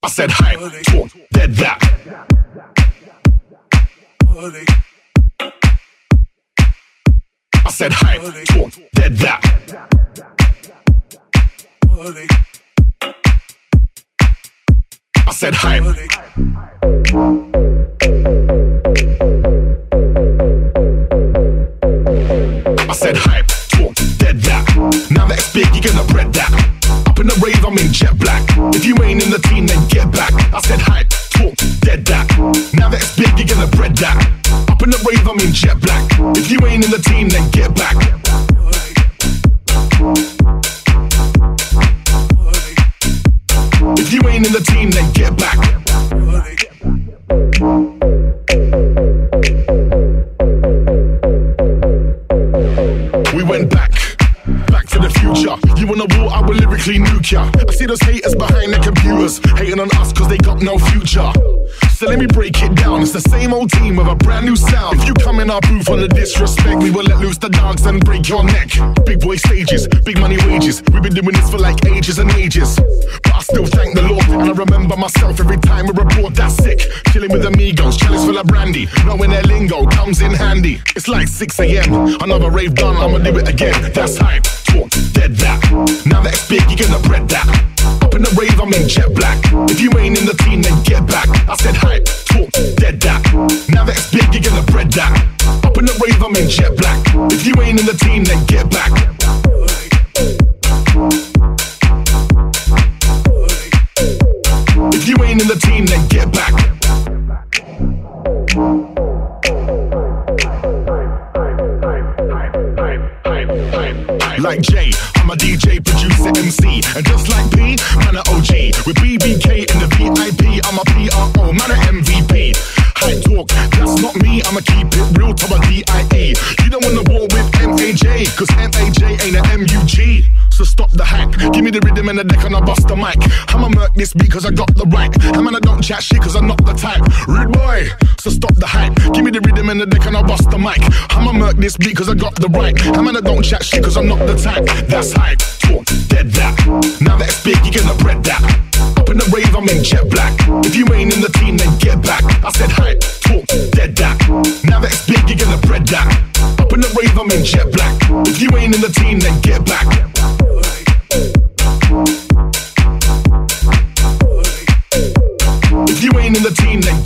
I said hype, talk, dead that. I said hype, talk, dead that. I said hype. I said hype, talk, dead that. Now that it's big, you're gonna bread that. Up in the rave, I'm in jet black. If you ain't in the team, then get back. I said hype, talk, dead that. Now that it's big, you're gonna bread that. Up in the rave, I'm in jet black. If you ain't in the team, then get back. If you ain't in the team, then get back. We went back to the future. You wanna war, I will lyrically nuke ya. I see those haters behind their computers, hating on us cause they got no future. So let me break it down, it's the same old team with a brand new sound. If you come in our booth on the disrespect, we will let loose the dogs and break your neck. Big boy stages, big money wages, we've been doing this for like ages and ages. But I still thank the Lord, and I remember myself every time we report that sick. Chilling with amigos, chalice full of brandy, knowing their lingo comes in handy. It's like 6 a.m, another rave done, I'ma do it again. That's hype, talk, dead that. Now that it's big, you're gonna bread that. Up in the rave, I'm in jet black. If you ain't in the team, then get back. I said hype, talk, dead that. Now that it's big, you're gonna bread that. Up in the rave, I'm in jet black. If you ain't in the team, then get back. If you ain't in the team, then get back. Like Jay, I'm a DJ, producer, MC. And just like P, man a OG. With BBK in the VIP, I'm a PRO, man a MVP. High talk, that's not me, I'ma keep it real to a DIE. You don't wanna war with MAJ, cause MAJ ain't an MUG. So stop the hack, give me the rhythm and the deck and I bust the mic. I'ma murk this beat cause I got the right. I man I don't chat shit cause I'm not the type. Rude boy, so stop the hype. Give me the rhythm and the deck and I bust the mic. I'ma murk this beat cause I got the right. I man I don't chat shit cause I'm not the type. That's hype, talk, dead that. Now that it's big, you're gonna bread that. Up in the rave, I'm in jet black. If you ain't in the team, then get back. I said hype, talk, dead that. Now that it's big, you're gonna bread that. Up in the rave, I'm in jet black. If you ain't in the team, then get back. If you ain't in the team, then